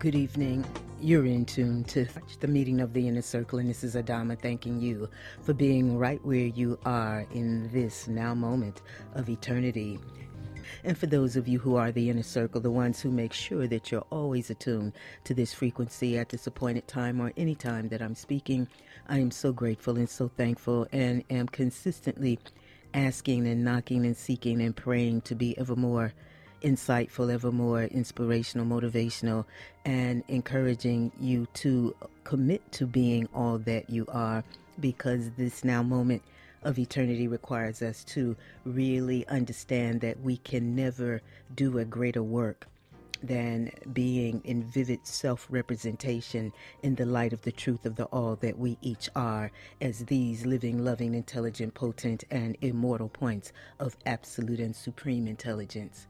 Good evening. You're in tune to the meeting of the Inner Circle, and this is Adama thanking you for being right where you are in this now moment of eternity. And for those of you who are the Inner Circle, the ones who make sure that you're always attuned to this frequency at this appointed time or any time that I'm speaking, I am so grateful and so thankful, and am consistently asking and knocking and seeking and praying to be ever more insightful, ever more inspirational, motivational, and encouraging you to commit to being all that you are, because this now moment of eternity requires us to really understand that we can never do a greater work than being in vivid self-representation in the light of the truth of the all that we each are, as these living, loving, intelligent, potent, and immortal points of absolute and supreme intelligence.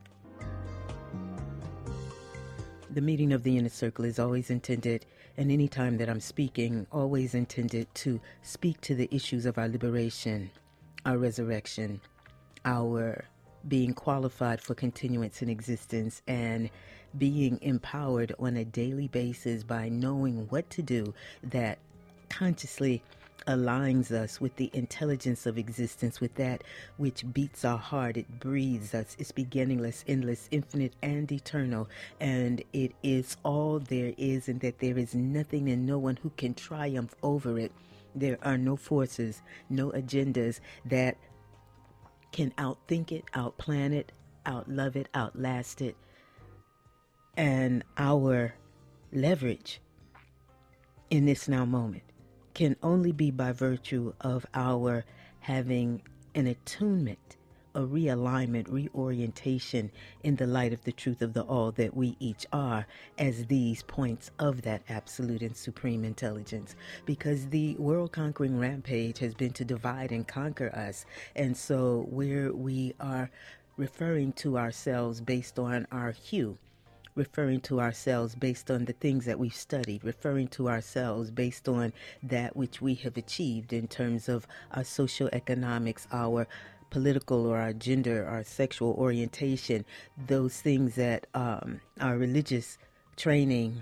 The meeting of the Inner Circle is always intended, and any time that I'm speaking, always intended to speak to the issues of our liberation, our resurrection, our being qualified for continuance in existence, and being empowered on a daily basis by knowing what to do that consciously aligns us with the intelligence of existence, with that which beats our heart. It breathes us. It's beginningless, endless, infinite, and eternal. And it is all there is, and that there is nothing and no one who can triumph over it. There are no forces, no agendas that can outthink it, outplan it, outlove it, outlast it. And our leverage in this now moment can only be by virtue of our having an attunement, a realignment, reorientation in the light of the truth of the all that we each are, as these points of that absolute and supreme intelligence. Because the world-conquering rampage has been to divide and conquer us. And so where we are referring to ourselves based on our hue, referring to ourselves based on the things that we've studied, referring to ourselves based on that which we have achieved in terms of our socioeconomics, our political or our gender, our sexual orientation, those things that our religious training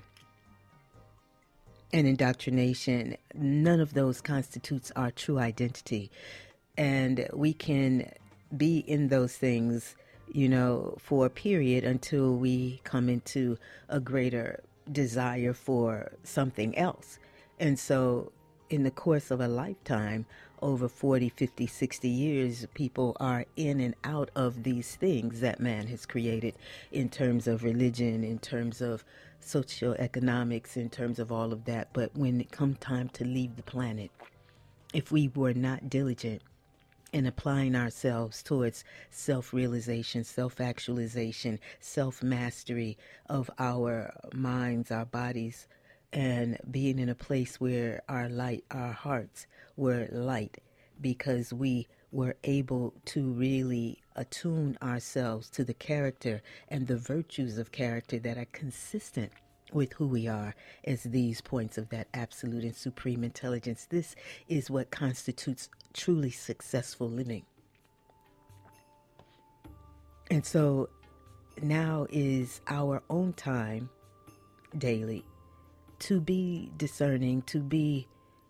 and indoctrination, none of those constitutes our true identity. And we can be in those things, for a period until we come into a greater desire for something else. And so in the course of a lifetime, over 40, 50, 60 years, people are in and out of these things that man has created in terms of religion, in terms of socioeconomics, in terms of all of that. But when it comes time to leave the planet, if we were not diligent in applying ourselves towards self-realization, self-actualization, self-mastery of our minds, our bodies, and being in a place where our light, our hearts were light, because we were able to really attune ourselves to the character and the virtues of character that are consistent with who we are as these points of that absolute and supreme intelligence. This is what constitutes truly successful living. And so now is our own time daily to be discerning, to be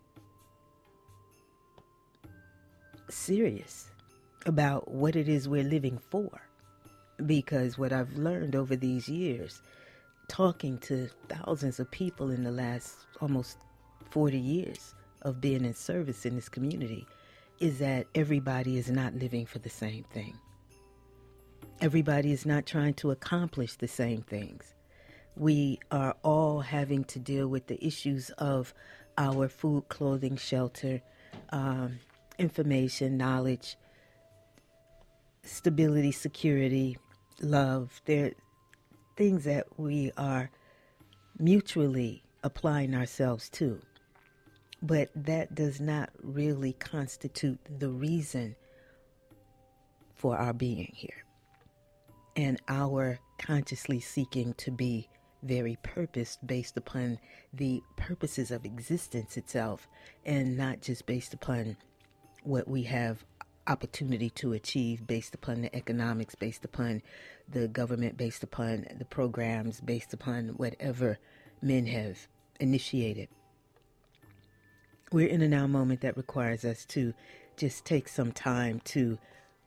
serious about what it is we're living for. Because what I've learned over these years, talking to thousands of people in the last almost 40 years of being in service in this community, is that everybody is not living for the same thing. Everybody is not trying to accomplish the same things. We are all having to deal with the issues of our food, clothing, shelter, information, knowledge, stability, security, love. They're things that we are mutually applying ourselves to. But that does not really constitute the reason for our being here. And our consciously seeking to be very purposed based upon the purposes of existence itself, and not just based upon what we have opportunity to achieve based upon the economics, based upon the government, based upon the programs, based upon whatever men have initiated. We're in a now moment that requires us to just take some time to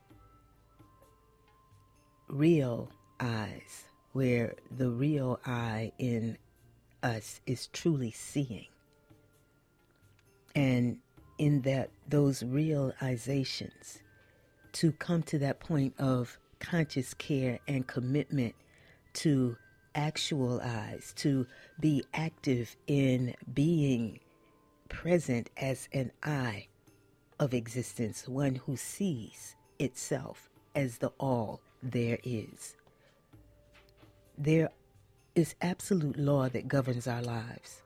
realize where the real I in us is truly seeing. And in those realizations, to come to that point of conscious care and commitment to actualize, to be active in being present as an I of existence, one who sees itself as the all there is. There is absolute law that governs our lives.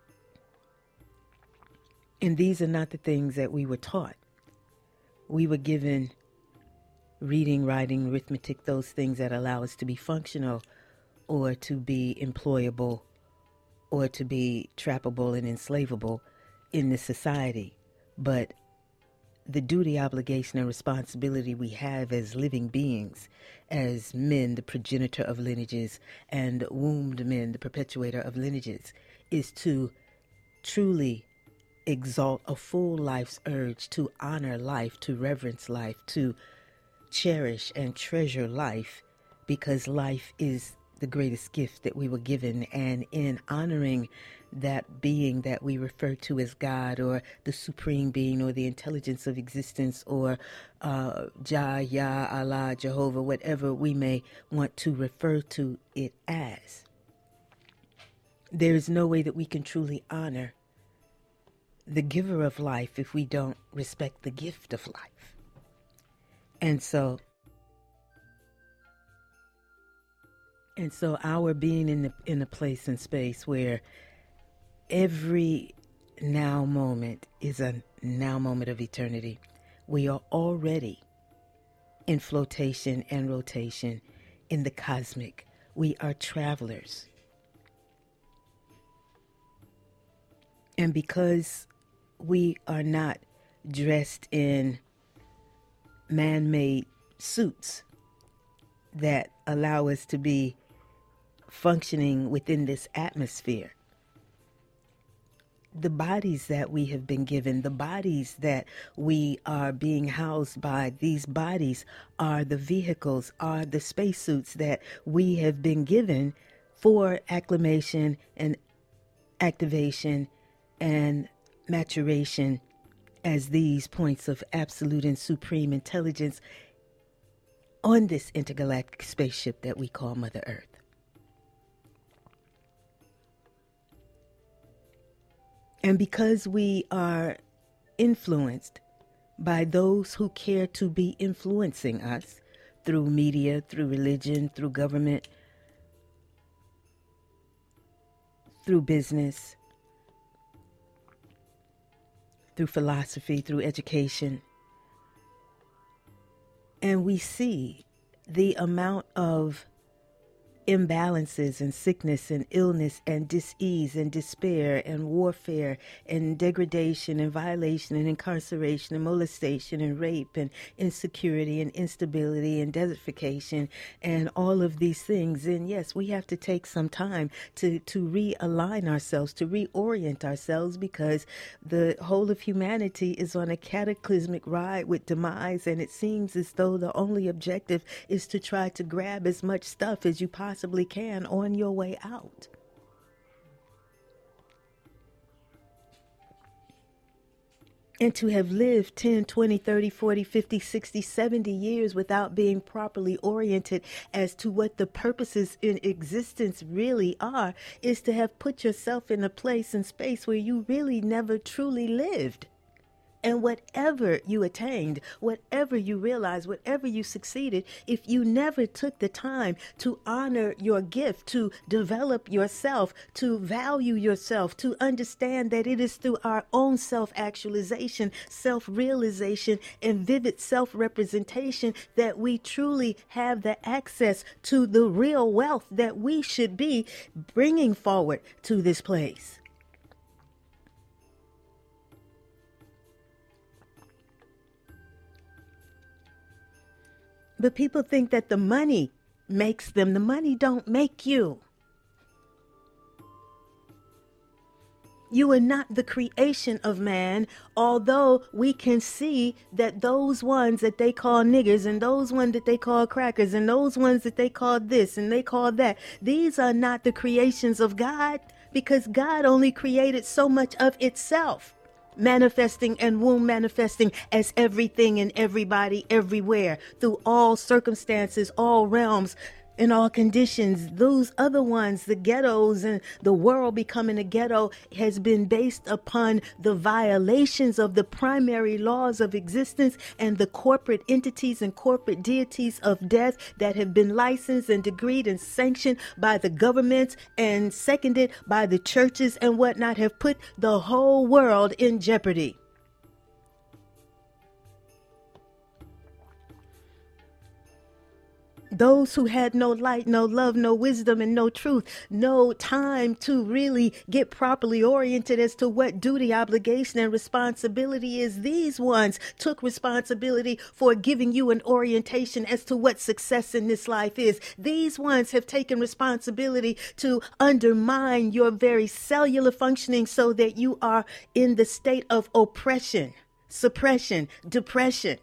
And these are not the things that we were taught. We were given reading, writing, arithmetic, those things that allow us to be functional or to be employable or to be trappable and enslavable in this society. But the duty, obligation, and responsibility we have as living beings, as men, the progenitor of lineages, and wombed men, the perpetuator of lineages, is to truly exalt a full life's urge to honor life, to reverence life, to cherish and treasure life, because life is the greatest gift that we were given. And in honoring that being that we refer to as God, or the supreme being, or the intelligence of existence, or Jah, Yah, Allah, Jehovah, whatever we may want to refer to it as, there is no way that we can truly honor the giver of life if we don't respect the gift of life. And so our being in a place and space where every now moment is a now moment of eternity. We are already in flotation and rotation in the cosmic. We are travelers. And because we are not dressed in man-made suits that allow us to be functioning within this atmosphere, the bodies that we have been given, the bodies that we are being housed by, these bodies are the vehicles, are the spacesuits that we have been given for acclimation and activation and maturation as these points of absolute and supreme intelligence on this intergalactic spaceship that we call Mother Earth. And because we are influenced by those who care to be influencing us through media, through religion, through government, through business, through philosophy, through education, and we see the amount of imbalances and sickness and illness and dis-ease and despair and warfare and degradation and violation and incarceration and molestation and rape and insecurity and instability and desertification and all of these things. And yes, we have to take some time to realign ourselves, to reorient ourselves, because the whole of humanity is on a cataclysmic ride with demise, and it seems as though the only objective is to try to grab as much stuff as you possibly can on your way out. And to have lived 10, 20, 30, 40, 50, 60, 70 years without being properly oriented as to what the purposes in existence really are, is to have put yourself in a place and space where you really never truly lived. And whatever you attained, whatever you realized, whatever you succeeded, if you never took the time to honor your gift, to develop yourself, to value yourself, to understand that it is through our own self-actualization, self-realization, and vivid self-representation that we truly have the access to the real wealth that we should be bringing forward to this place. But people think that the money makes them. The money don't make you. You are not the creation of man, although we can see that those ones that they call niggers and those ones that they call crackers and those ones that they call this and they call that, these are not the creations of God, because God only created so much of itself, manifesting and womb manifesting as everything and everybody everywhere through all circumstances, all realms, in all conditions. Those other ones, the ghettos and the world becoming a ghetto, has been based upon the violations of the primary laws of existence and the corporate entities and corporate deities of death that have been licensed and decreed and sanctioned by the governments and seconded by the churches and whatnot, have put the whole world in jeopardy. Those who had no light, no love, no wisdom, and no truth, no time to really get properly oriented as to what duty, obligation, and responsibility is, these ones took responsibility for giving you an orientation as to what success in this life is. These ones have taken responsibility to undermine your very cellular functioning so that you are in the state of oppression, suppression, depression.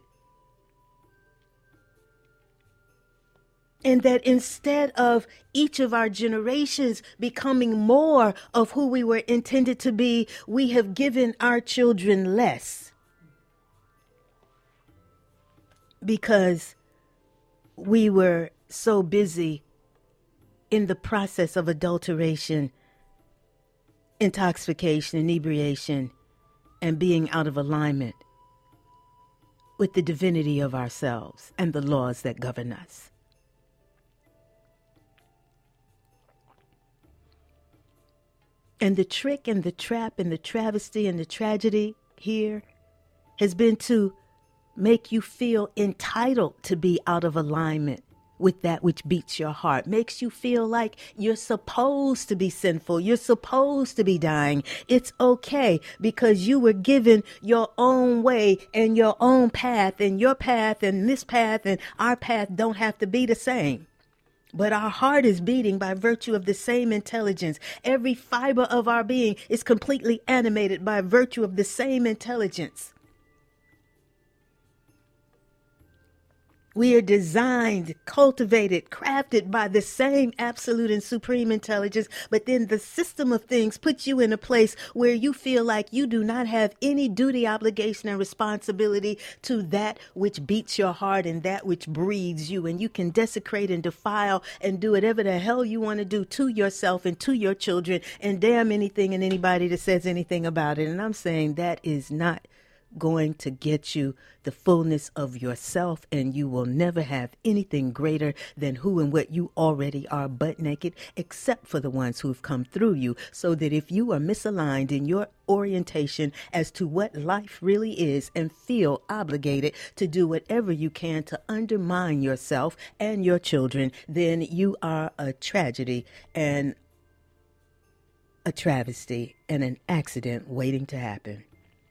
And that instead of each of our generations becoming more of who we were intended to be, we have given our children less. Because we were so busy in the process of adulteration, intoxication, inebriation, and being out of alignment with the divinity of ourselves and the laws that govern us. And the trick and the trap and the travesty and the tragedy here has been to make you feel entitled to be out of alignment with that which beats your heart, makes you feel like you're supposed to be sinful, you're supposed to be dying. It's okay because you were given your own way and your own path, and your path and this path and our path don't have to be the same. But our heart is beating by virtue of the same intelligence. Every fiber of our being is completely animated by virtue of the same intelligence. We are designed, cultivated, crafted by the same absolute and supreme intelligence, but then the system of things puts you in a place where you feel like you do not have any duty, obligation, and responsibility to that which beats your heart and that which breathes you, and you can desecrate and defile and do whatever the hell you want to do to yourself and to your children, and damn anything and anybody that says anything about it. And I'm saying that is not going to get you the fullness of yourself, and you will never have anything greater than who and what you already are butt naked, except for the ones who've come through you. So that if you are misaligned in your orientation as to what life really is and feel obligated to do whatever you can to undermine yourself and your children, then you are a tragedy and a travesty and an accident waiting to happen.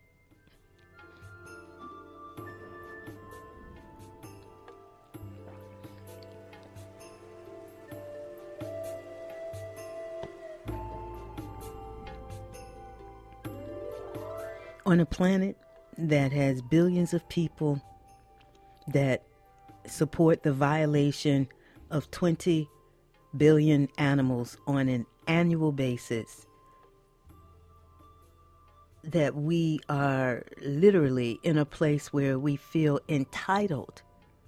On a planet that has billions of people that support the violation of 20 billion animals on an annual basis, that we are literally in a place where we feel entitled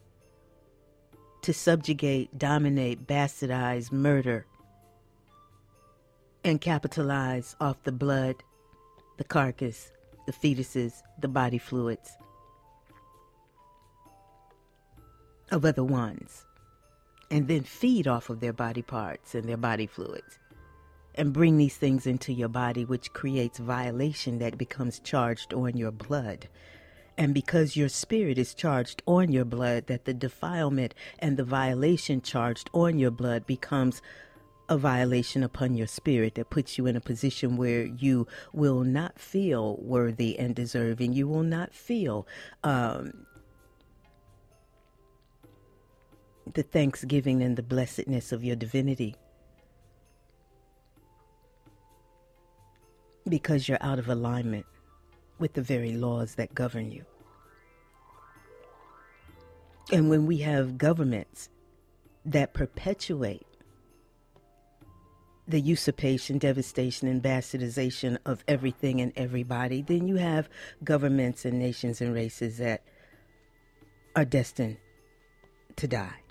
to subjugate, dominate, bastardize, murder, and capitalize off the blood, the carcass, the fetuses, the body fluids of other ones, and then feed off of their body parts and their body fluids, and bring these things into your body, which creates violation that becomes charged on your blood. And because your spirit is charged on your blood, that the defilement and the violation charged on your blood becomes a violation upon your spirit that puts you in a position where you will not feel worthy and deserving. You will not feel the thanksgiving and the blessedness of your divinity. because you're out of alignment with the very laws that govern you. And when we have governments that perpetuate the usurpation, devastation, and bastardization of everything and everybody, then you have governments and nations and races that are destined to die.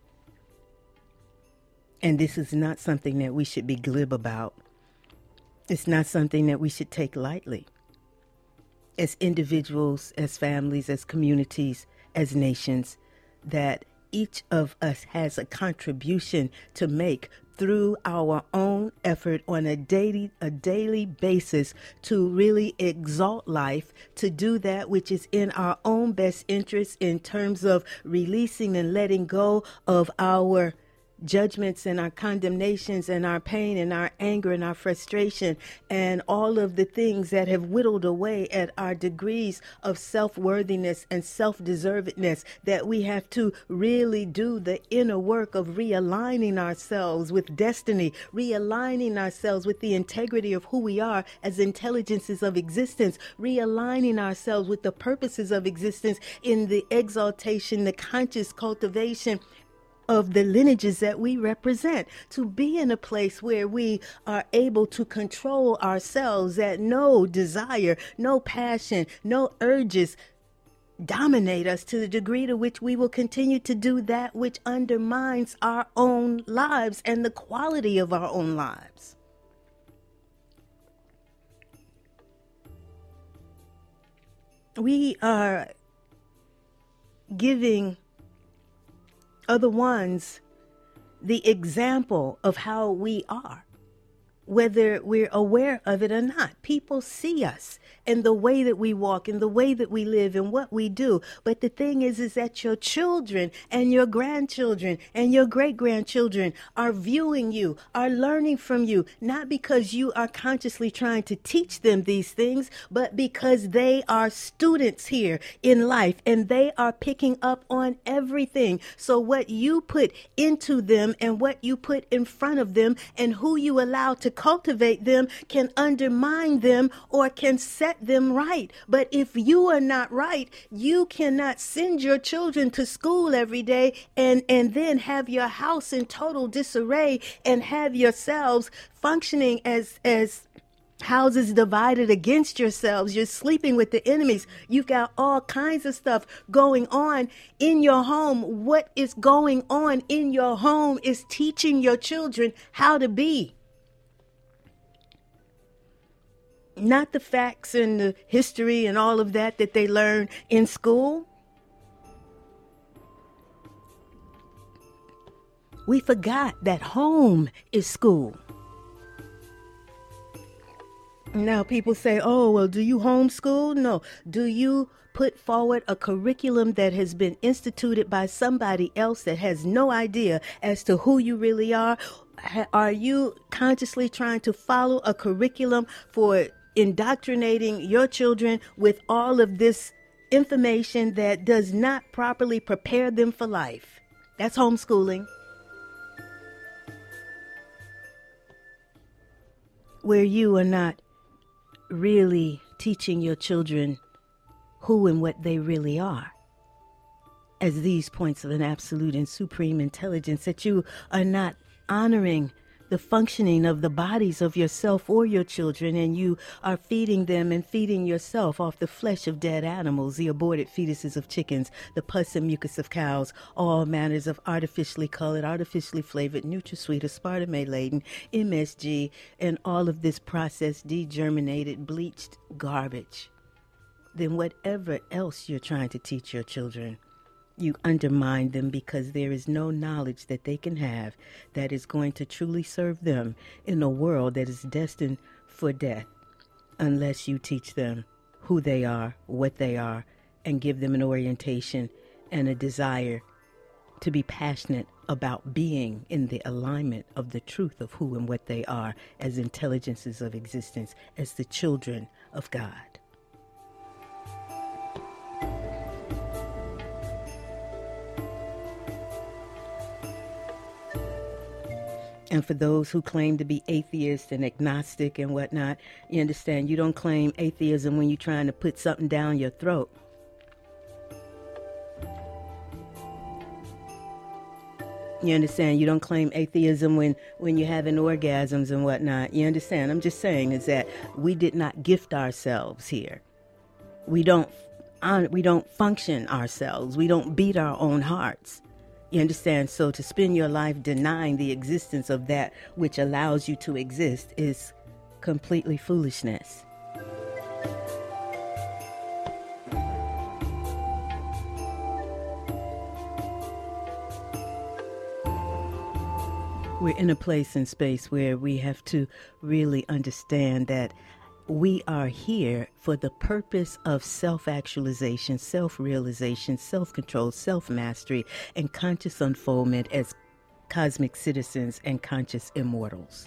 And this is not something that we should be glib about. It's not something that we should take lightly. As individuals, as families, as communities, as nations, that each of us has a contribution to make through our own effort on a daily basis to really exalt life, to do that which is in our own best interest in terms of releasing and letting go of our judgments and our condemnations and our pain and our anger and our frustration and all of the things that have whittled away at our degrees of self-worthiness and self-deservedness, that we have to really do the inner work of realigning ourselves with destiny, realigning ourselves with the integrity of who we are as intelligences of existence, realigning ourselves with the purposes of existence in the exaltation, the conscious cultivation of the lineages that we represent, to be in a place where we are able to control ourselves, that no desire, no passion, no urges dominate us to the degree to which we will continue to do that which undermines our own lives and the quality of our own lives. We are giving other ones the example of how we are, whether we're aware of it or not. People see us in the way that we walk, in the way that we live, and what we do. But the thing is that your children and your grandchildren and your great-grandchildren are viewing you, are learning from you, not because you are consciously trying to teach them these things, but because they are students here in life and they are picking up on everything. So what you put into them and what you put in front of them and who you allow to cultivate them can undermine them or can set them right. But if you are not right, you cannot send your children to school every day and then have your house in total disarray and have yourselves functioning as houses divided against yourselves. You're sleeping with the enemies. You've got all kinds of stuff going on in your home. What is going on in your home is teaching your children how to be. Not the facts and the history and all of that they learn in school. We forgot that home is school. Now people say, oh, well, do you homeschool? No. Do you put forward a curriculum that has been instituted by somebody else that has no idea as to who you really are? Are you consciously trying to follow a curriculum for indoctrinating your children with all of this information that does not properly prepare them for life? That's homeschooling. Where you are not really teaching your children who and what they really are as these points of an absolute and supreme intelligence, that you are not honoring the functioning of the bodies of yourself or your children, and you are feeding them and feeding yourself off the flesh of dead animals, the aborted fetuses of chickens, the pus and mucus of cows, all manners of artificially colored, artificially flavored, NutraSweet, aspartame-laden, MSG, and all of this processed, degerminated, bleached garbage. Then whatever else you're trying to teach your children, you undermine them, because there is no knowledge that they can have that is going to truly serve them in a world that is destined for death, unless you teach them who they are, what they are, and give them an orientation and a desire to be passionate about being in the alignment of the truth of who and what they are as intelligences of existence, as the children of God. And for those who claim to be atheist and agnostic and whatnot, you understand, you don't claim atheism when you're trying to put something down your throat. You understand? You don't claim atheism when you're having orgasms and whatnot. You understand? I'm just saying is that we did not gift ourselves here. We don't function ourselves. We don't beat our own hearts. You understand? So to spend your life denying the existence of that which allows you to exist is completely foolishness. We're in a place and space where we have to really understand that we are here for the purpose of self-actualization, self-realization, self-control, self-mastery, and conscious unfoldment as cosmic citizens and conscious immortals.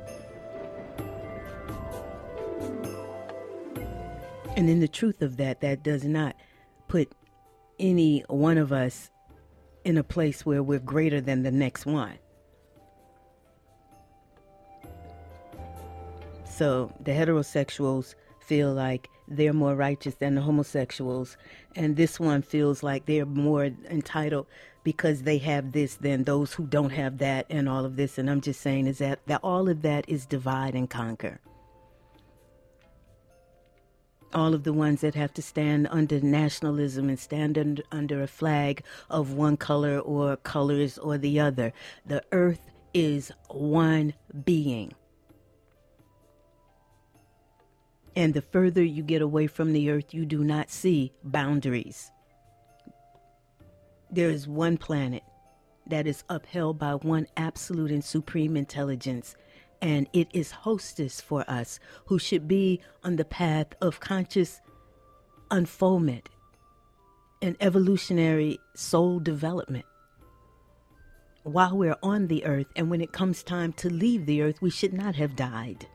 And in the truth of that does not put any one of us in a place where we're greater than the next one. So the heterosexuals feel like they're more righteous than the homosexuals, and this one feels like they're more entitled because they have this than those who don't have that, and all of this. And I'm just saying is that all of that is divide and conquer. All of the ones that have to stand under nationalism and stand under a flag of one color or colors or the other. The earth is one being. And the further you get away from the earth, you do not see boundaries. There is one planet that is upheld by one absolute and supreme intelligence, and it is hostess for us who should be on the path of conscious unfoldment and evolutionary soul development. While we're on the earth, and when it comes time to leave the earth, we should not have died.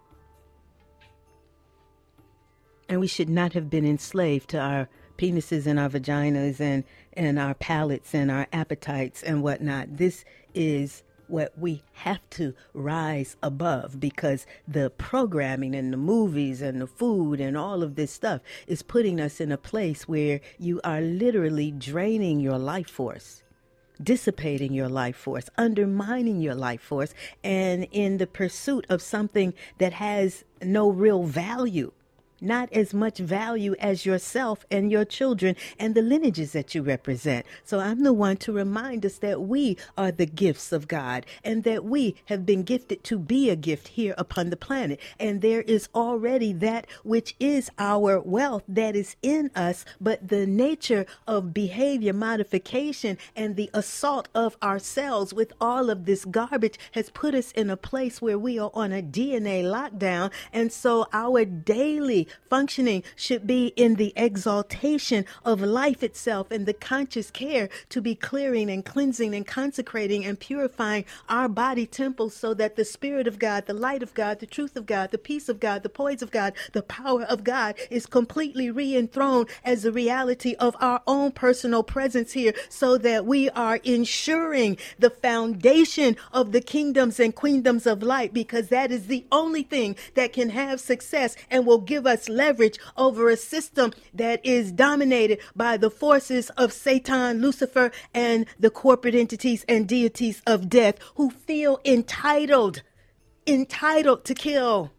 And we should not have been enslaved to our penises and our vaginas and our palates and our appetites and whatnot. This is what we have to rise above, because the programming and the movies and the food and all of this stuff is putting us in a place where you are literally draining your life force, dissipating your life force, undermining your life force, and in the pursuit of something that has no real value. Not as much value as yourself and your children and the lineages that you represent. So I'm the one to remind us that we are the gifts of God, and that we have been gifted to be a gift here upon the planet. And there is already that which is our wealth that is in us, but the nature of behavior modification and the assault of ourselves with all of this garbage has put us in a place where we are on a DNA lockdown. And so our daily functioning should be in the exaltation of life itself and the conscious care to be clearing and cleansing and consecrating and purifying our body temples, so that the Spirit of God, the light of God, the truth of God, the peace of God, the poise of God, the power of God is completely re-enthroned as the reality of our own personal presence here, so that we are ensuring the foundation of the kingdoms and queendoms of light, because that is the only thing that can have success and will give us leverage over a system that is dominated by the forces of Satan, Lucifer, and the corporate entities and deities of death, who feel entitled to kill.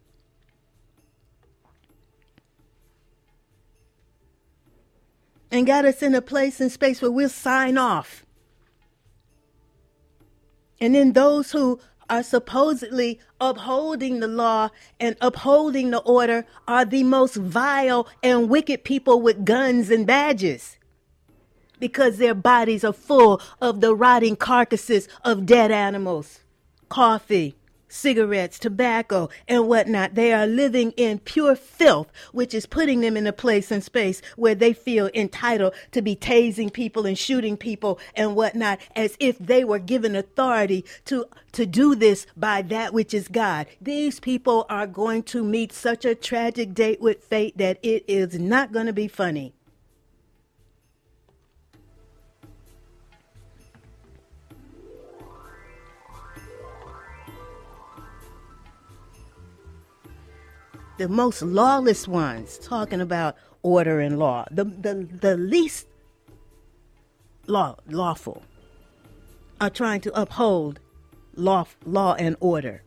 And got us in a place and space where we'll sign off. And then those who are supposedly upholding the law and upholding the order are the most vile and wicked people with guns and badges, because their bodies are full of the rotting carcasses of dead animals, coffee, cigarettes, tobacco, and whatnot. They are living in pure filth, which is putting them in a place and space where they feel entitled to be tasing people and shooting people and whatnot, as if they were given authority to do this by that which is God. These people are going to meet such a tragic date with fate that it is not going to be funny. the most lawless ones, talking about order and law, the least lawful, are trying to uphold law and order.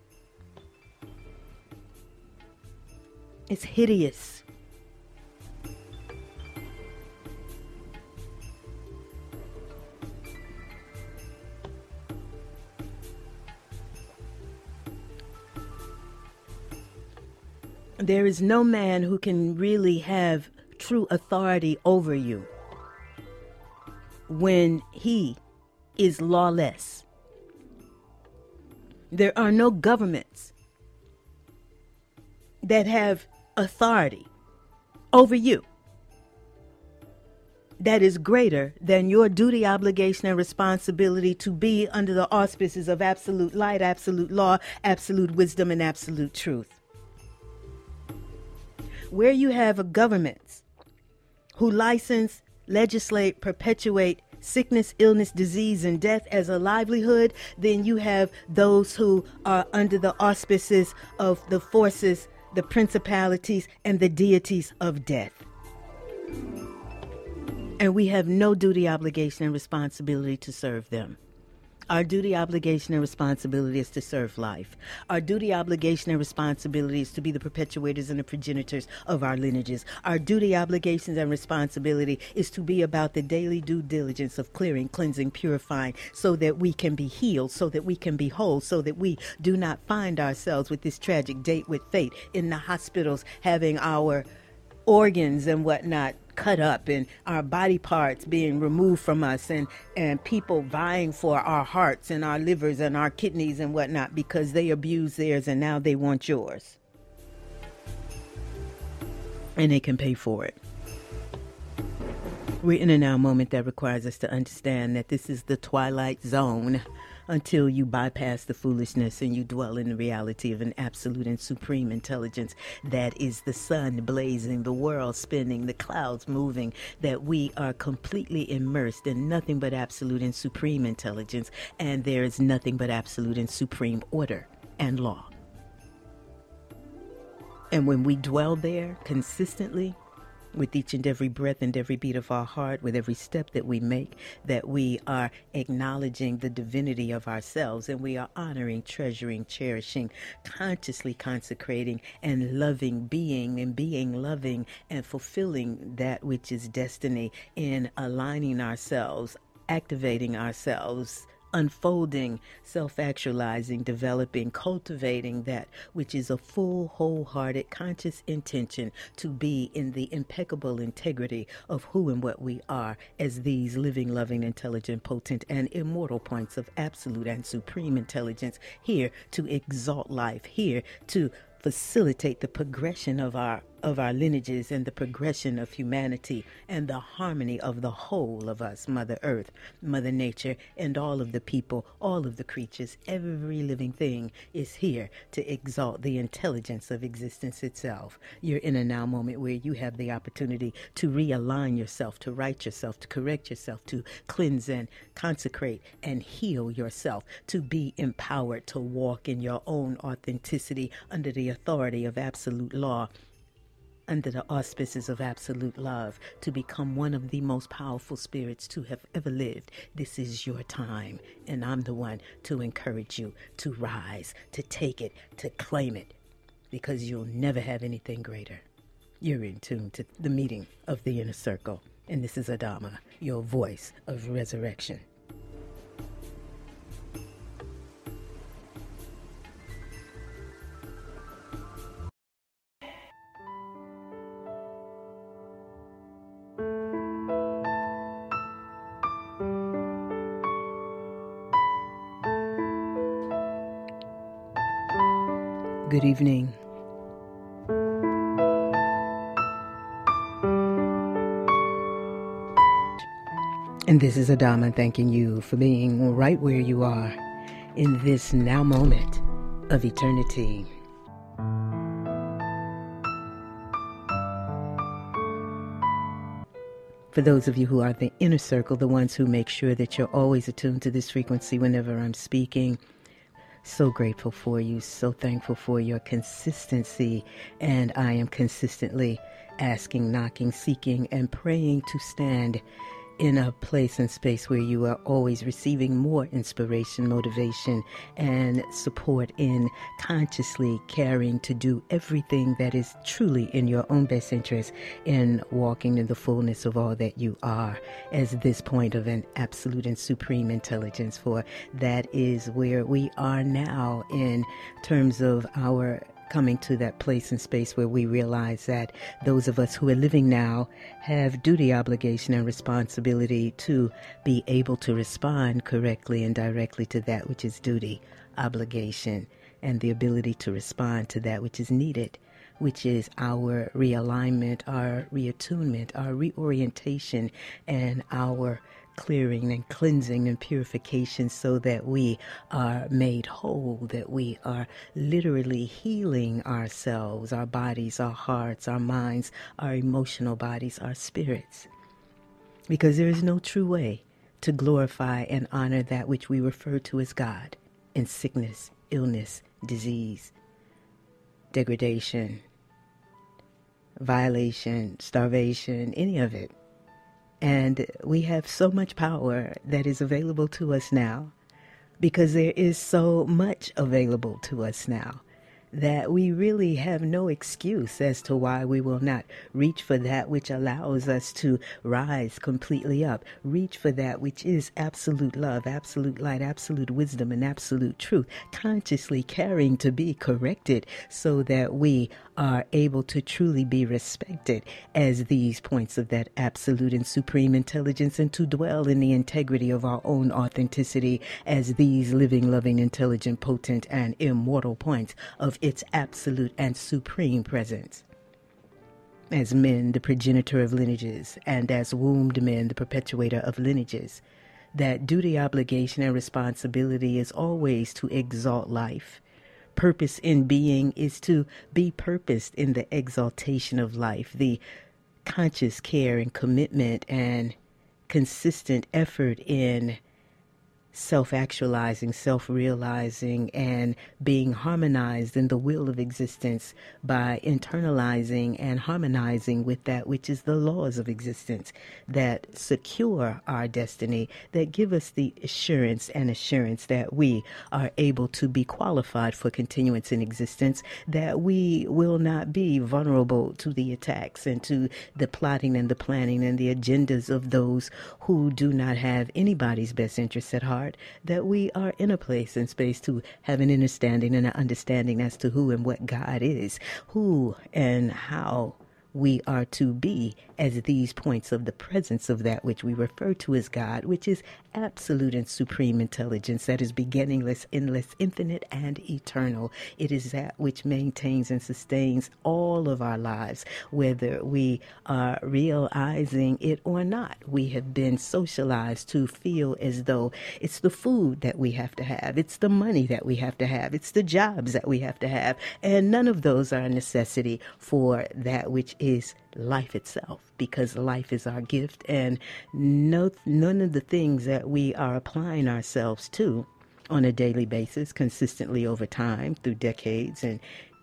It's hideous. There is no man who can really have true authority over you when he is lawless. There are no governments that have authority over you that is greater than your duty, obligation, and responsibility to be under the auspices of absolute light, absolute law, absolute wisdom, and absolute truth. Where you have governments who license, legislate, perpetuate sickness, illness, disease, and death as a livelihood, then you have those who are under the auspices of the forces, the principalities, and the deities of death. And we have no duty, obligation, and responsibility to serve them. Our duty, obligation, and responsibility is to serve life. Our duty, obligation, and responsibility is to be the perpetuators and the progenitors of our lineages. Our duty, obligations, and responsibility is to be about the daily due diligence of clearing, cleansing, purifying, so that we can be healed, so that we can be whole, so that we do not find ourselves with this tragic date with fate in the hospitals, having our organs and whatnot cut up and our body parts being removed from us, and people vying for our hearts and our livers and our kidneys and whatnot because they abused theirs and now they want yours. And they can pay for it. We're in a now moment that requires us to understand that this is the twilight zone until you bypass the foolishness and you dwell in the reality of an absolute and supreme intelligence that is the sun blazing, the world spinning, the clouds moving, that we are completely immersed in nothing but absolute and supreme intelligence, and there is nothing but absolute and supreme order and law. And when we dwell there consistently, with each and every breath and every beat of our heart, with every step that we make, that we are acknowledging the divinity of ourselves, and we are honoring, treasuring, cherishing, consciously consecrating, and loving, being loving, and fulfilling that which is destiny, in aligning ourselves, activating ourselves, unfolding, self-actualizing, developing, cultivating that which is a full, wholehearted, conscious intention to be in the impeccable integrity of who and what we are as these living, loving, intelligent, potent, and immortal points of absolute and supreme intelligence, here to exalt life, here to facilitate the progression of our lineages and the progression of humanity and the harmony of the whole of us, Mother Earth, Mother Nature, and all of the people, all of the creatures. Every living thing is here to exalt the intelligence of existence itself. You're in a now moment where you have the opportunity to realign yourself, to right yourself, to correct yourself, to cleanse and consecrate and heal yourself, to be empowered to walk in your own authenticity under the authority of absolute law, under the auspices of absolute love, to become one of the most powerful spirits to have ever lived. This is your time, and I'm the one to encourage you to rise, to take it, to claim it, because you'll never have anything greater. You're in tune to the meeting of the inner circle, and this is Adama, your voice of resurrection. Good evening. And this is Adama thanking you for being right where you are in this now moment of eternity. For those of you who are the inner circle, the ones who make sure that you're always attuned to this frequency whenever I'm speaking, So grateful for you, so thankful for your consistency, and I am consistently asking, knocking, seeking, and praying to stand in a place and space where you are always receiving more inspiration, motivation, and support in consciously caring to do everything that is truly in your own best interest in walking in the fullness of all that you are as this point of an absolute and supreme intelligence. For that is where we are now in terms of our coming to that place and space where we realize that those of us who are living now have duty, obligation, and responsibility to be able to respond correctly and directly to that which is duty, obligation, and the ability to respond to that which is needed, which is our realignment, our reattunement, our reorientation, and our clearing and cleansing and purification so that we are made whole, that we are literally healing ourselves, our bodies, our hearts, our minds, our emotional bodies, our spirits. Because there is no true way to glorify and honor that which we refer to as God in sickness, illness, disease, degradation, violation, starvation, any of it. And we have so much power that is available to us now because there is so much available to us now that we really have no excuse as to why we will not reach for that which allows us to rise completely up, reach for that which is absolute love, absolute light, absolute wisdom, and absolute truth, consciously caring to be corrected so that we are able to truly be respected as these points of that absolute and supreme intelligence, and to dwell in the integrity of our own authenticity as these living, loving, intelligent, potent, and immortal points of its absolute and supreme presence. As men, the progenitor of lineages, and as wombed men, the perpetuator of lineages, that duty, obligation, and responsibility is always to exalt life. Purpose in being is to be purposed in the exaltation of life, the conscious care and commitment and consistent effort in self-actualizing, self-realizing, and being harmonized in the will of existence by internalizing and harmonizing with that which is the laws of existence that secure our destiny, that give us the assurance that we are able to be qualified for continuance in existence, that we will not be vulnerable to the attacks and to the plotting and the planning and the agendas of those who do not have anybody's best interests at heart, that we are in a place and space to have an understanding and an understanding as to who and what God is, who and how we are to be as these points of the presence of that which we refer to as God, which is absolute and supreme intelligence that is beginningless, endless, infinite, and eternal. It is that which maintains and sustains all of our lives, whether we are realizing it or not. We have been socialized to feel as though it's the food that we have to have, it's the money that we have to have, it's the jobs that we have to have, and none of those are a necessity for that which is life itself, because life is our gift, and none of the things that we are applying ourselves to on a daily basis, consistently over time, through decades and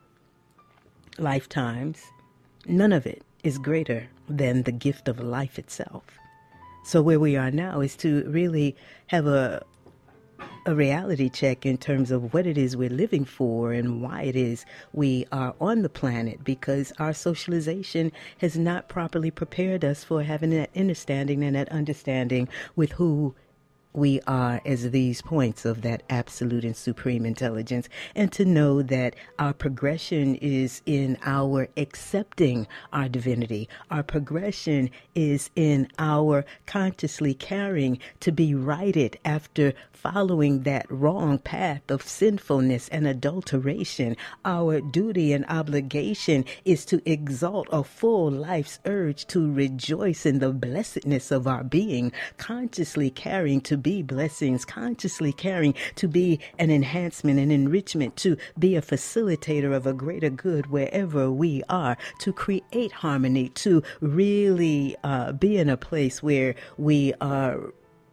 lifetimes, none of it is greater than the gift of life itself. So where we are now is to really have a reality check in terms of what it is we're living for and why it is we are on the planet, because our socialization has not properly prepared us for having that understanding and that understanding with who we are as these points of that absolute and supreme intelligence, and to know that our progression is in our accepting our divinity. Our progression is in our consciously caring to be righted after following that wrong path of sinfulness and adulteration. Our duty and obligation is to exalt a full life's urge to rejoice in the blessedness of our being, consciously caring to be blessings, consciously caring to be an enhancement and enrichment, to be a facilitator of a greater good wherever we are, to create harmony, to really be in a place where we are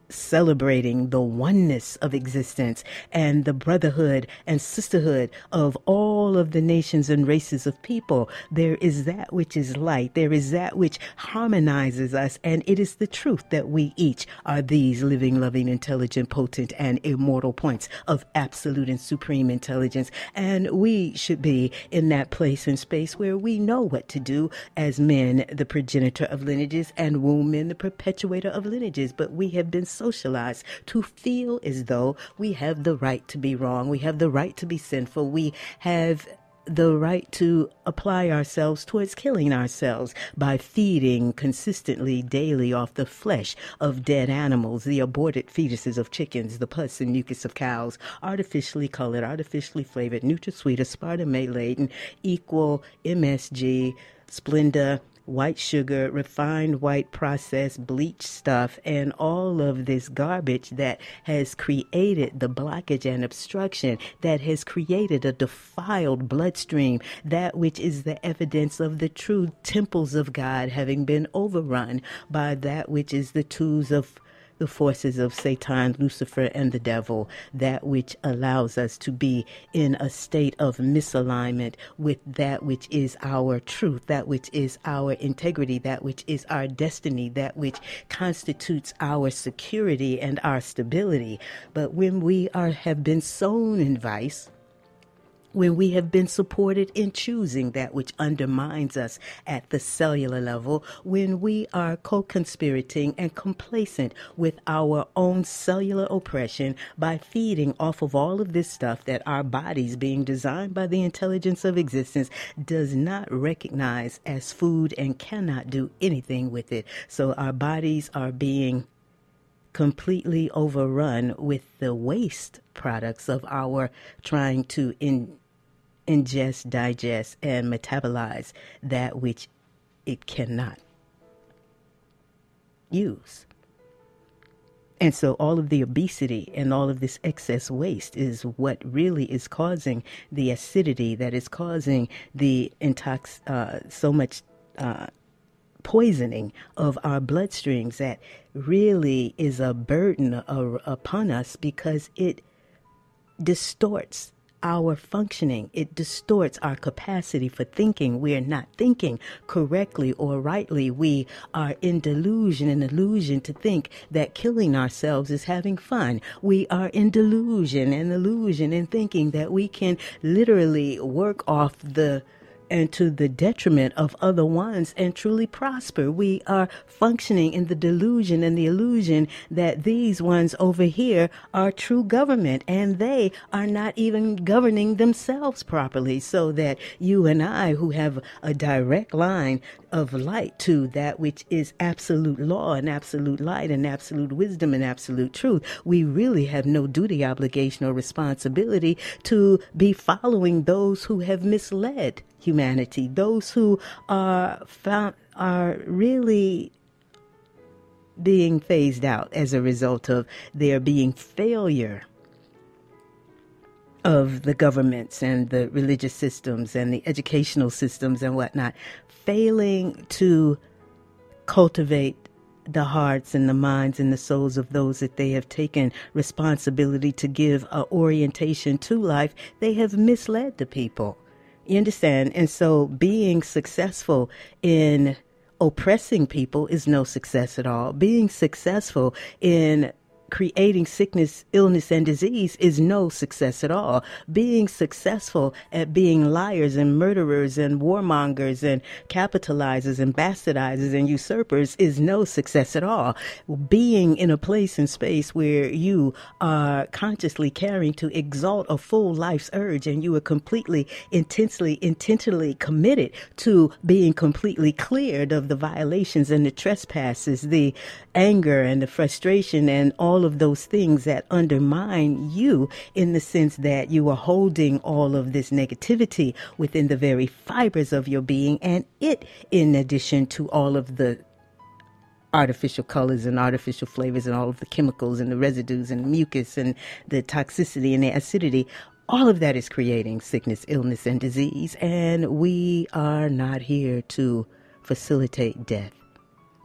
celebrating the oneness of existence and the brotherhood and sisterhood of all of the nations and races of people. There is that which is light. There is that which harmonizes us, and it is the truth that we each are these living, loving, intelligent, potent, and immortal points of absolute and supreme intelligence. And we should be in that place and space where we know what to do as men, the progenitor of lineages, and womb men, the perpetuator of lineages. But we have been socialized to feel as though we have the right to be wrong. We have the right to be sinful. We have the right to apply ourselves towards killing ourselves by feeding consistently daily off the flesh of dead animals, the aborted fetuses of chickens, the pus and mucus of cows, artificially colored, artificially flavored, NutraSweet, aspartame laden, equal MSG, Splenda, white sugar, refined white processed bleach stuff, and all of this garbage that has created the blockage and obstruction, that has created a defiled bloodstream, that which is the evidence of the true temples of God having been overrun by that which is the tools of the forces of Satan, Lucifer, and the devil, that which allows us to be in a state of misalignment with that which is our truth, that which is our integrity, that which is our destiny, that which constitutes our security and our stability. But when we have been sown in vice, when we have been supported in choosing that which undermines us at the cellular level, when we are co-conspirating and complacent with our own cellular oppression by feeding off of all of this stuff that our bodies, being designed by the intelligence of existence, does not recognize as food and cannot do anything with it. So our bodies are being completely overrun with the waste products of our trying to ingest, digest, and metabolize that which it cannot use. And so all of the obesity and all of this excess waste is what really is causing the acidity that is causing the so much poisoning of our bloodstreams, that really is a burden upon us, because it distorts our functioning. It distorts our capacity for thinking. We are not thinking correctly or rightly. We are in delusion and illusion to think that killing ourselves is having fun. We are in delusion and illusion in thinking that we can literally work off and to the detriment of other ones and truly prosper. We are functioning in the delusion and the illusion that these ones over here are true government, and they are not even governing themselves properly, so that you and I, who have a direct line of light to that which is absolute law and absolute light and absolute wisdom and absolute truth, we really have no duty, obligation, or responsibility to be following those who have misled humanity, those who are really being phased out as a result of there being failure of the governments and the religious systems and the educational systems and whatnot, failing to cultivate the hearts and the minds and the souls of those that they have taken responsibility to give a orientation to life. They have misled the people. You understand? And so being successful in oppressing people is no success at all. Being successful in creating sickness, illness, and disease is no success at all. Being successful at being liars and murderers and warmongers and capitalizers and bastardizers and usurpers is no success at all. Being in a place and space where you are consciously caring to exalt a full life's urge, and you are completely, intensely, intentionally committed to being completely cleared of the violations and the trespasses, the anger and the frustration and all of those things that undermine you, in the sense that you are holding all of this negativity within the very fibers of your being, and it, in addition to all of the artificial colors and artificial flavors and all of the chemicals and the residues and the mucus and the toxicity and the acidity, all of that is creating sickness, illness, and disease. And we are not here to facilitate death.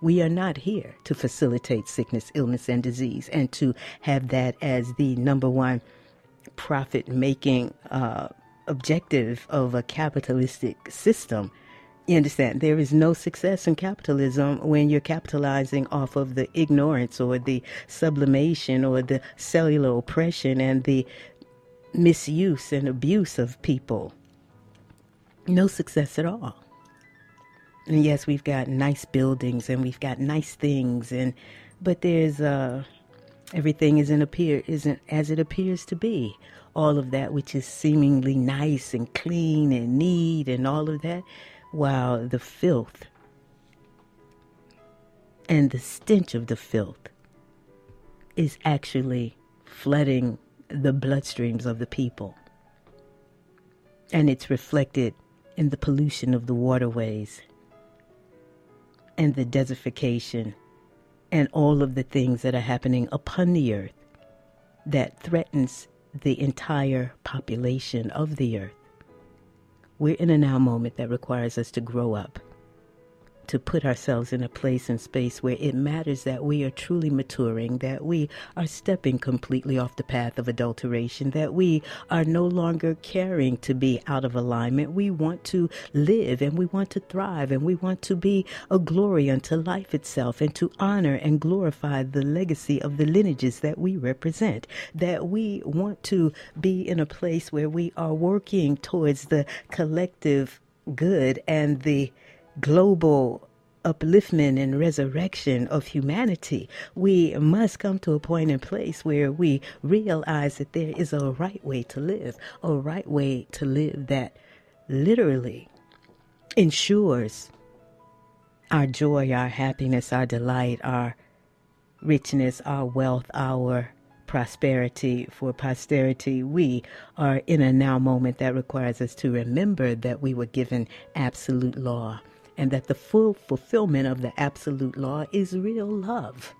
We are not here to facilitate sickness, illness, and disease, and to have that as the number one profit-making objective of a capitalistic system. You understand? There is no success in capitalism when you're capitalizing off of the ignorance or the sublimation or the cellular oppression and the misuse and abuse of people. No success at all. And yes, we've got nice buildings and we've got nice things, but there's everything isn't as it appears to be. All of that which is seemingly nice and clean and neat and all of that, while the filth and the stench of the filth is actually flooding the bloodstreams of the people. And it's reflected in the pollution of the waterways and the desertification and all of the things that are happening upon the earth that threatens the entire population of the earth. We're in a now moment that requires us to grow up, to put ourselves in a place and space where it matters that we are truly maturing, that we are stepping completely off the path of adulteration, that we are no longer caring to be out of alignment. We want to live and we want to thrive and we want to be a glory unto life itself and to honor and glorify the legacy of the lineages that we represent, that we want to be in a place where we are working towards the collective good and the global upliftment and resurrection of humanity. We must come to a point and place where we realize that there is a right way to live that literally ensures our joy, our happiness, our delight, our richness, our wealth, our prosperity for posterity. We are in a now moment that requires us to remember that we were given absolute law, and that the full fulfillment of the absolute law is real love.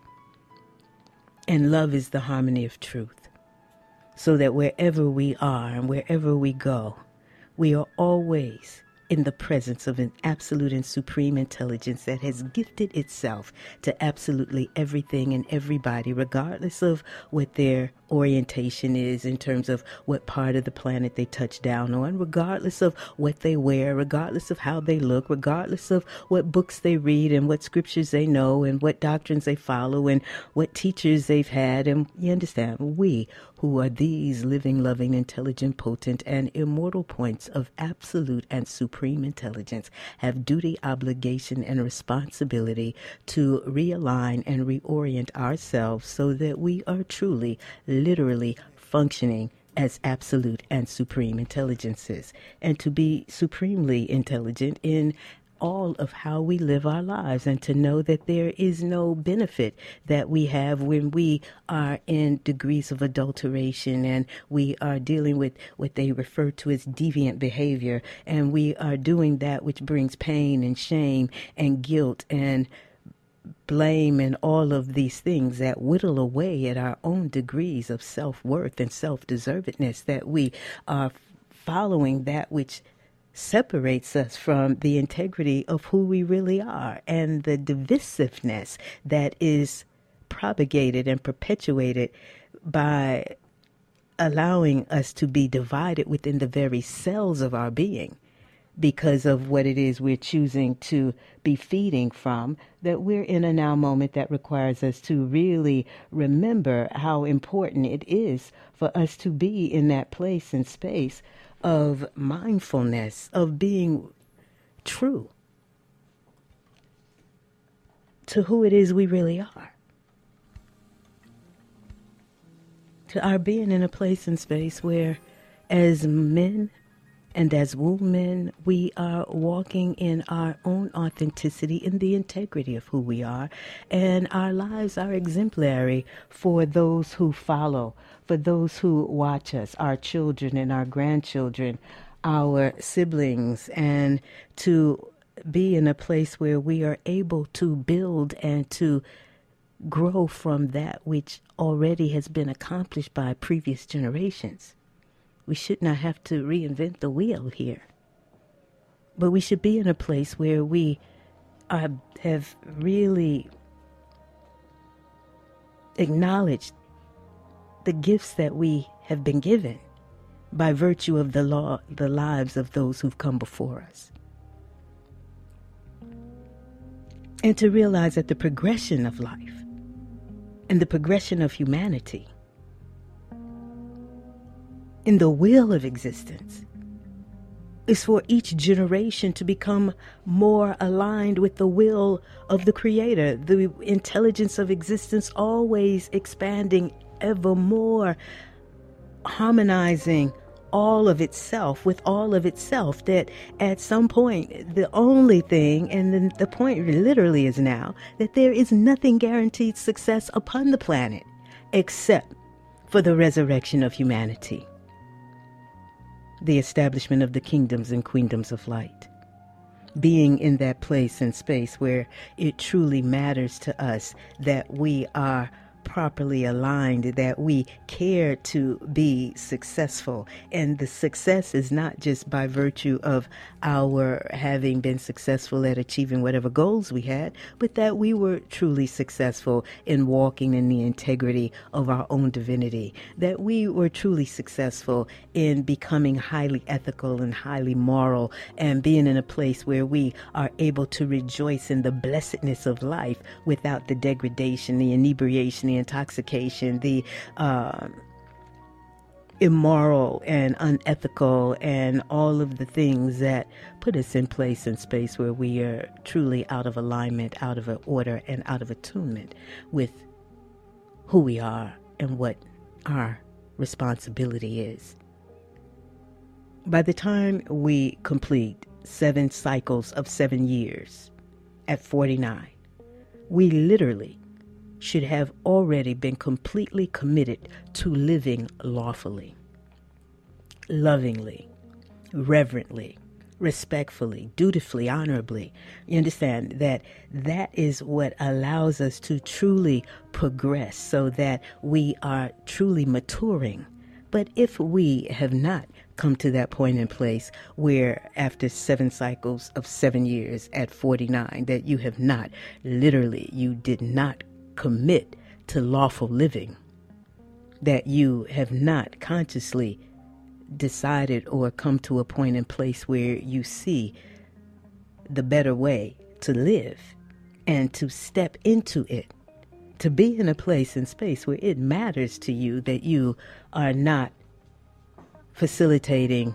And love is the harmony of truth. So that wherever we are and wherever we go, we are always in the presence of an absolute and supreme intelligence that has gifted itself to absolutely everything and everybody, regardless of what their orientation is in terms of what part of the planet they touch down on, regardless of what they wear, regardless of how they look, regardless of what books they read and what scriptures they know and what doctrines they follow and what teachers they've had. And you understand, we who are these living, loving, intelligent, potent, and immortal points of absolute and supreme intelligence have duty, obligation, and responsibility to realign and reorient ourselves so that we are truly, literally functioning as absolute and supreme intelligences, and to be supremely intelligent in all of how we live our lives, and to know that there is no benefit that we have when we are in degrees of adulteration and we are dealing with what they refer to as deviant behavior, and we are doing that which brings pain and shame and guilt and blame and all of these things that whittle away at our own degrees of self-worth and self-deservedness, that we are following that which separates us from the integrity of who we really are, and the divisiveness that is propagated and perpetuated by allowing us to be divided within the very cells of our being because of what it is we're choosing to be feeding from, that we're in a now moment that requires us to really remember how important it is for us to be in that place and space of mindfulness, of being true to who it is we really are, to our being in a place and space where, as men and as women, we are walking in our own authenticity, in the integrity of who we are, and our lives are exemplary for those who follow, for those who watch us, our children and our grandchildren, our siblings, and to be in a place where we are able to build and to grow from that which already has been accomplished by previous generations. We should not have to reinvent the wheel here, but we should be in a place where we have really acknowledged the gifts that we have been given by virtue of the lives of those who've come before us. And to realize that the progression of life and the progression of humanity in the will of existence is for each generation to become more aligned with the will of the Creator, the intelligence of existence always expanding ever more, harmonizing all of itself with all of itself, that at some point the only thing, and the point literally is now, that there is nothing guaranteed success upon the planet except for the resurrection of humanity, the establishment of the kingdoms and queendoms of light, being in that place and space where it truly matters to us that we are properly aligned, that we care to be successful. And the success is not just by virtue of our having been successful at achieving whatever goals we had, but that we were truly successful in walking in the integrity of our own divinity, that we were truly successful in becoming highly ethical and highly moral, and being in a place where we are able to rejoice in the blessedness of life without the degradation, the inebriation, the intoxication, the immoral and unethical, and all of the things that put us in place and space where we are truly out of alignment, out of order, and out of attunement with who we are and what our responsibility is. By the time we complete 7 cycles of 7 years at 49, we literally should have already been completely committed to living lawfully, lovingly, reverently, respectfully, dutifully, honorably. You understand that that is what allows us to truly progress, so that we are truly maturing. But if we have not come to that point in place where after 7 cycles of 7 years at 49, that you have not, literally, you did not commit to lawful living, that you have not consciously decided or come to a point in place where you see the better way to live and to step into it, to be in a place and space where it matters to you that you are not facilitating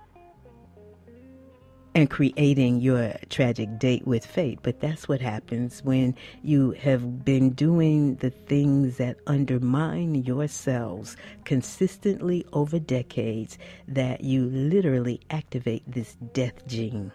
and creating your tragic date with fate. But that's what happens when you have been doing the things that undermine yourselves consistently over decades, that you literally activate this death gene.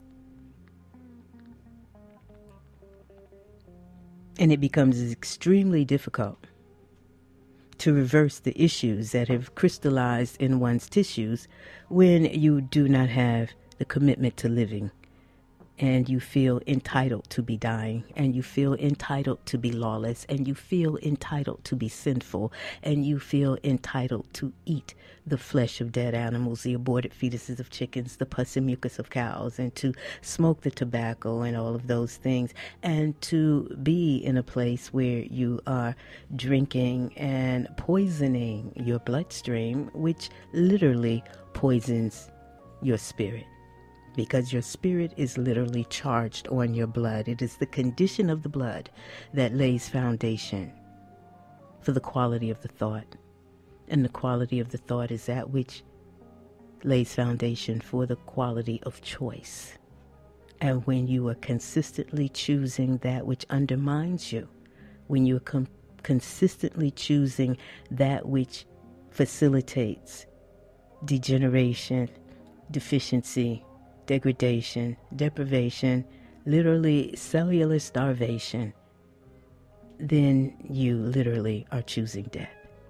And it becomes extremely difficult to reverse the issues that have crystallized in one's tissues when you do not have the commitment to living, and you feel entitled to be dying, and you feel entitled to be lawless, and you feel entitled to be sinful, and you feel entitled to eat the flesh of dead animals, the aborted fetuses of chickens, the pus and mucus of cows, and to smoke the tobacco and all of those things, and to be in a place where you are drinking and poisoning your bloodstream, which literally poisons your spirit. Because your spirit is literally charged on your blood. It is the condition of the blood that lays foundation for the quality of the thought. And the quality of the thought is that which lays foundation for the quality of choice. And when you are consistently choosing that which undermines you, when you are consistently choosing that which facilitates degeneration, deficiency, degradation, deprivation, literally cellular starvation, then you literally are choosing death.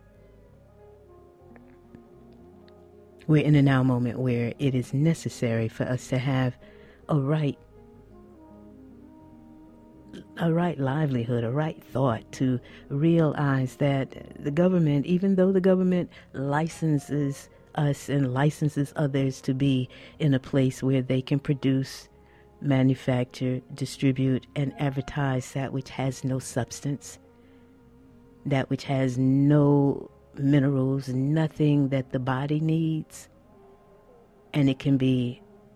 We're in a now moment where it is necessary for us to have a right livelihood, a right thought, to realize that the government, even though the government licenses us and licenses others to be in a place where they can produce manufacture, distribute, and advertise that which has no substance, that which has no minerals, nothing that the body needs, and it can be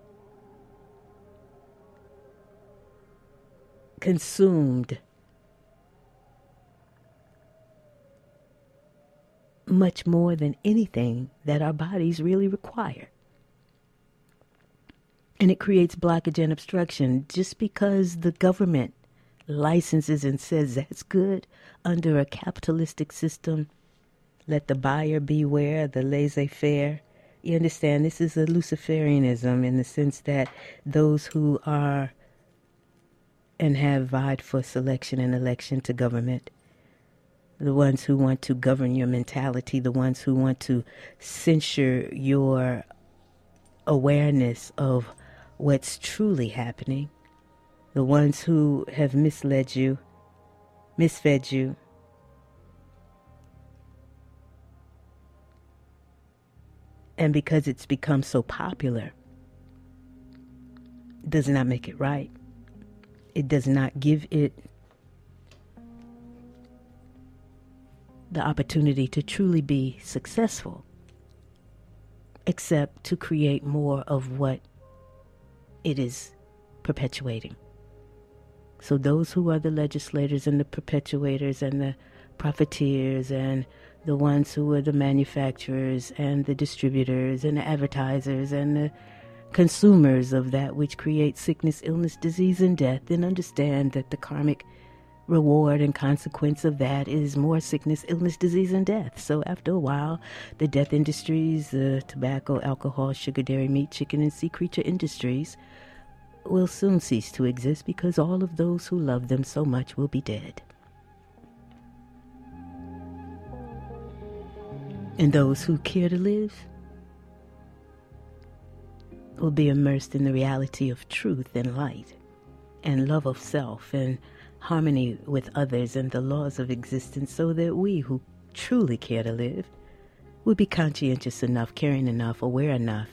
consumed much more than anything that our bodies really require. And it creates blockage and obstruction just because the government licenses and says that's good under a capitalistic system. Let the buyer beware, the laissez-faire. You understand, this is a Luciferianism in the sense that those who are and have vied for selection and election to government, the ones who want to govern your mentality, the ones who want to censure your awareness of what's truly happening, the ones who have misled you, misfed you, and because it's become so popular, does not make it right. It does not give it the opportunity to truly be successful, except to create more of what it is perpetuating. So those who are the legislators and the perpetuators and the profiteers and the ones who are the manufacturers and the distributors and the advertisers and the consumers of that which creates sickness, illness, disease, and death, then understand that the karmic reward and consequence of that is more sickness, illness, disease, and death. So after a while, the death industries, the tobacco, alcohol, sugar, dairy, meat, chicken, and sea creature industries will soon cease to exist because all of those who love them so much will be dead. And those who care to live will be immersed in the reality of truth and light and love of self and harmony with others and the laws of existence, so that we who truly care to live will be conscientious enough, caring enough, aware enough,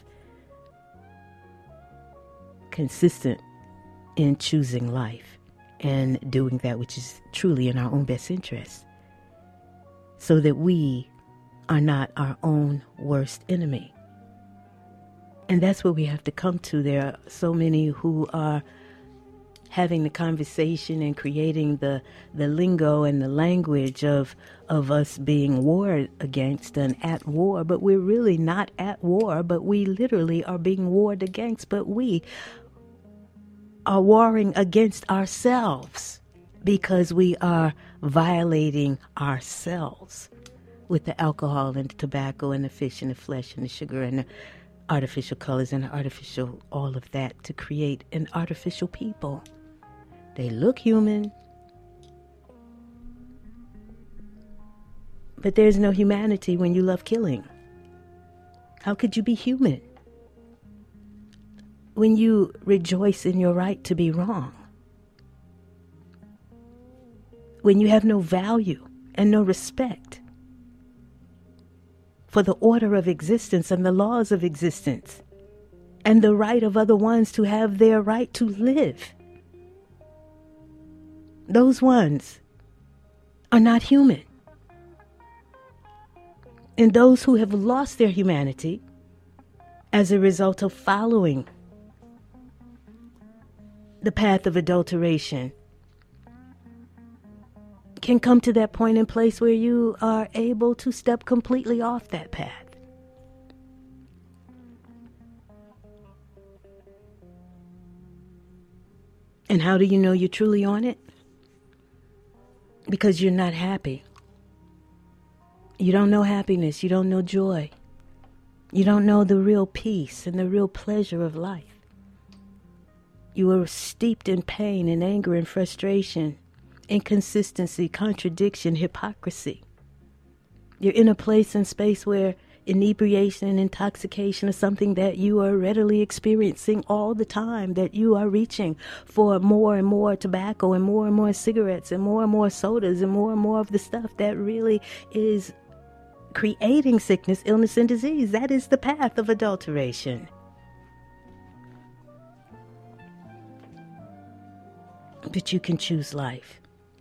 consistent in choosing life and doing that which is truly in our own best interest, so that we are not our own worst enemy. And that's where we have to come to. There are so many who are having the conversation and creating the lingo and the language of us being warred against and at war, but we're really not at war, but we literally are being warred against, but we are warring against ourselves because we are violating ourselves with the alcohol and the tobacco and the fish and the flesh and the sugar and the artificial colors and the artificial all of that to create an artificial people. They look human, but there's no humanity when you love killing. How could you be human when you rejoice in your right to be wrong? When you have no value and no respect for the order of existence and the laws of existence and the right of other ones to have their right to live. Those ones are not human. And those who have lost their humanity as a result of following the path of adulteration can come to that point and place where you are able to step completely off that path. And how do you know you're truly on it? Because you're not happy. You don't know happiness. You don't know joy. You don't know the real peace and the real pleasure of life. You are steeped in pain and anger and frustration, inconsistency, contradiction, hypocrisy. You're in a place and space where inebriation and intoxication is something that you are readily experiencing all the time, that you are reaching for more and more tobacco and more cigarettes and more sodas and more of the stuff that really is creating sickness, illness, and disease. That is the path of adulteration. but you can choose life.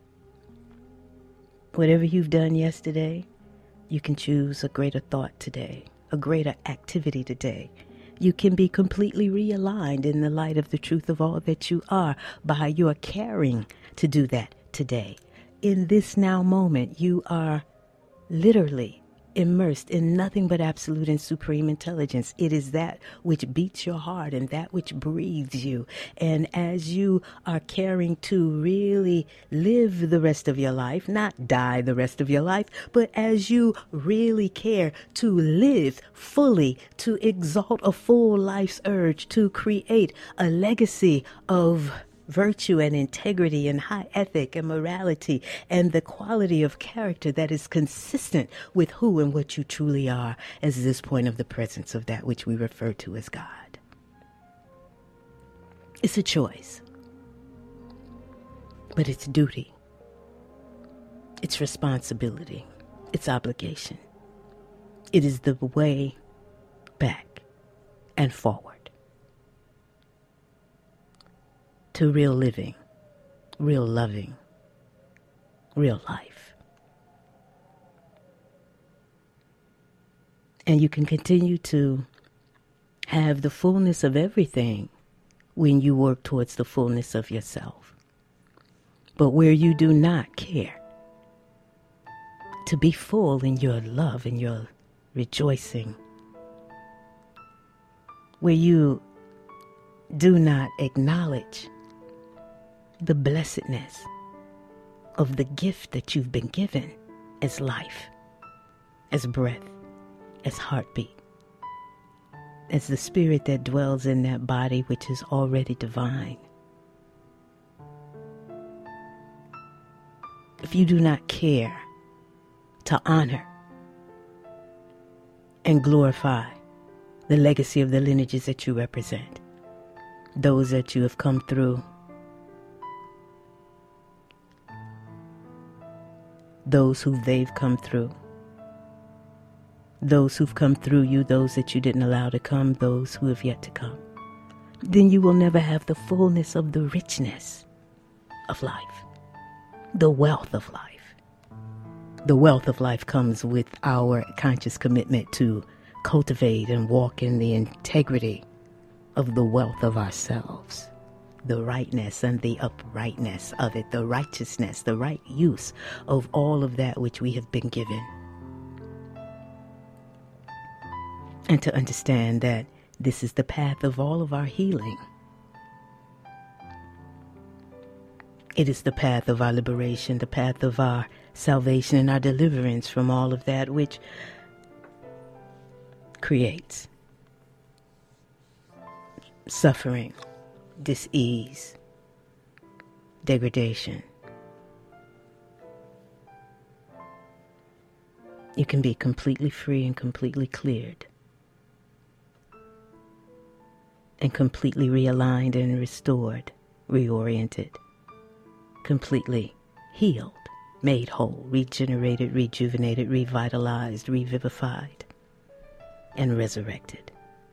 Whatever you've done yesterday, you can choose a greater thought today, a greater activity today. You can be completely realigned in the light of the truth of all that you are by your caring to do that today. In this now moment, you are literally immersed in nothing but absolute and supreme intelligence. It is that which beats your heart and that which breathes you. And as you are caring to really live the rest of your life, not die the rest of your life, but as you really care to live fully, to exalt a full life's urge, to create a legacy of virtue and integrity and high ethic and morality and the quality of character that is consistent with who and what you truly are as this point of the presence of that which we refer to as God. It's a choice, but it's duty, it's responsibility, it's obligation. It is the way back and forward to real living, real loving, real life. And you can continue to have the fullness of everything when you work towards the fullness of yourself. But where you do not care to be full in your love and your rejoicing, where you do not acknowledge the blessedness of the gift that you've been given as life, as breath, as heartbeat, as the spirit that dwells in that body which is already divine. If you do not care to honor and glorify the legacy of the lineages that you represent, those that you have come through, those who they've come through, those who've come through you, those that you didn't allow to come, those who have yet to come, then you will never have the fullness of the richness of life, the wealth of life. The wealth of life comes with our conscious commitment to cultivate and walk in the integrity of the wealth of ourselves, the rightness and the uprightness of it, the righteousness, the right use of all of that which we have been given. And to understand that this is the path of all of our healing. It is the path of our liberation, the path of our salvation and our deliverance from all of that which creates suffering, dis-ease, degradation. You can be completely free and completely cleared and completely realigned and restored, reoriented, completely healed, made whole, regenerated, rejuvenated, revitalized, revivified, and resurrected.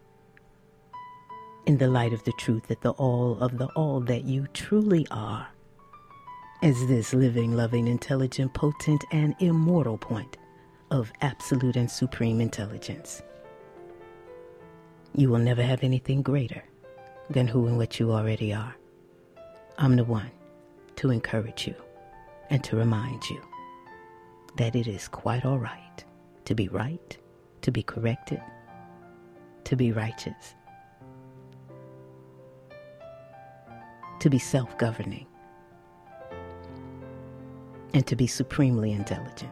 In the light of the truth that the all that you truly are, as this living, loving, intelligent, potent, and immortal point of absolute and supreme intelligence. You will never have anything greater than who and what you already are. I'm the one to encourage you and to remind you that it is quite all right to be right, to be corrected, to be righteous, to be self-governing, and to be supremely intelligent.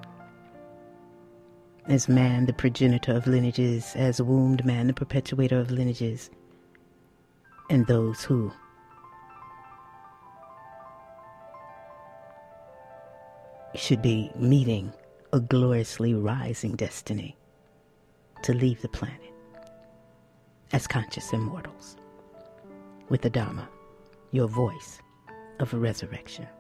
As man, the progenitor of lineages, as wombed man, the perpetuator of lineages, and those who should be meeting a gloriously rising destiny to leave the planet as conscious immortals with the Dharma, your voice of resurrection.